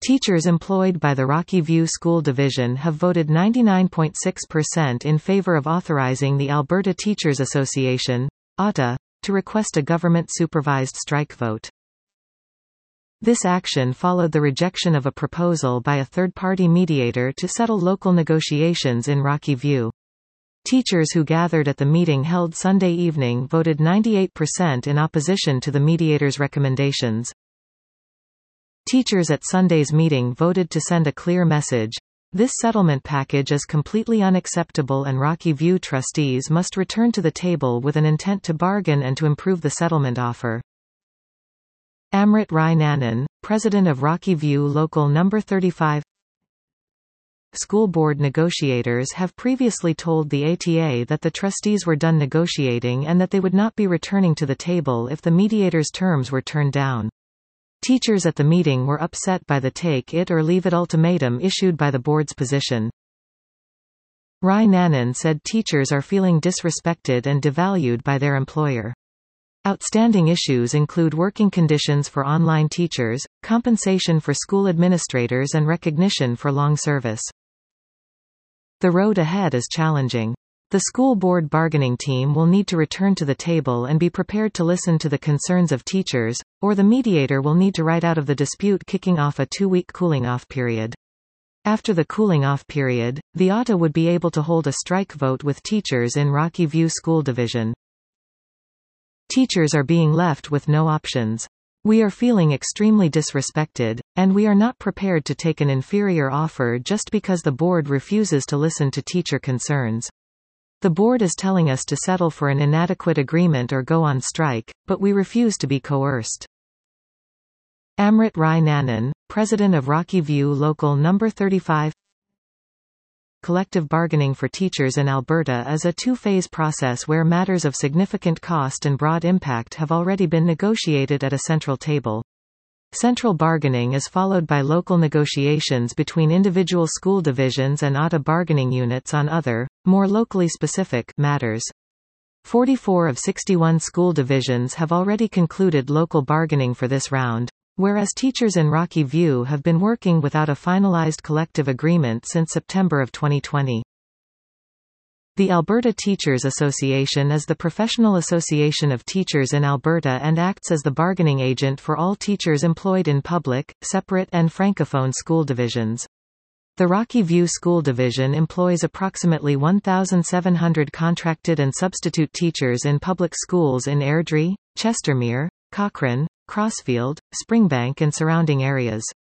Teachers employed by the Rocky View School Division have voted 99.6% in favor of authorizing the Alberta Teachers Association, ATA, to request a government-supervised strike vote. This action followed the rejection of a proposal by a third-party mediator to settle local negotiations in Rocky View. Teachers who gathered at the meeting held Sunday evening voted 98% in opposition to the mediator's recommendations. Teachers at Sunday's meeting voted to send a clear message: this settlement package is completely unacceptable and Rocky View trustees must return to the table with an intent to bargain and to improve the settlement offer. Amrit Rai Nanan, president of Rocky View Local No. 35. School board negotiators have previously told the ATA that the trustees were done negotiating and that they would not be returning to the table if the mediator's terms were turned down. Teachers at the meeting were upset by the take it or leave it ultimatum issued by the board's position. Rai Nanan said teachers are feeling disrespected and devalued by their employer. Outstanding issues include working conditions for online teachers, compensation for school administrators and recognition for long service. The road ahead is challenging. The school board bargaining team will need to return to the table and be prepared to listen to the concerns of teachers, or the mediator will need to write out of the dispute, kicking off a 2-week cooling-off period. After the cooling-off period, the ATA would be able to hold a strike vote with teachers in Rocky View School Division. Teachers are being left with no options. We are feeling extremely disrespected, and we are not prepared to take an inferior offer just because the board refuses to listen to teacher concerns. The board is telling us to settle for an inadequate agreement or go on strike, but we refuse to be coerced. Amrit Rai Nanan, president of Rocky View Local No. 35. Collective bargaining for teachers in Alberta is a two-phase process where matters of significant cost and broad impact have already been negotiated at a central table. Central bargaining is followed by local negotiations between individual school divisions and ATA bargaining units on other, more locally specific, matters. 44 of 61 school divisions have already concluded local bargaining for this round, whereas teachers in Rocky View have been working without a finalized collective agreement since September of 2020. The Alberta Teachers Association is the professional association of teachers in Alberta and acts as the bargaining agent for all teachers employed in public, separate and francophone school divisions. The Rocky View School Division employs approximately 1,700 contracted and substitute teachers in public schools in Airdrie, Chestermere, Cochrane, Crossfield, Springbank and surrounding areas.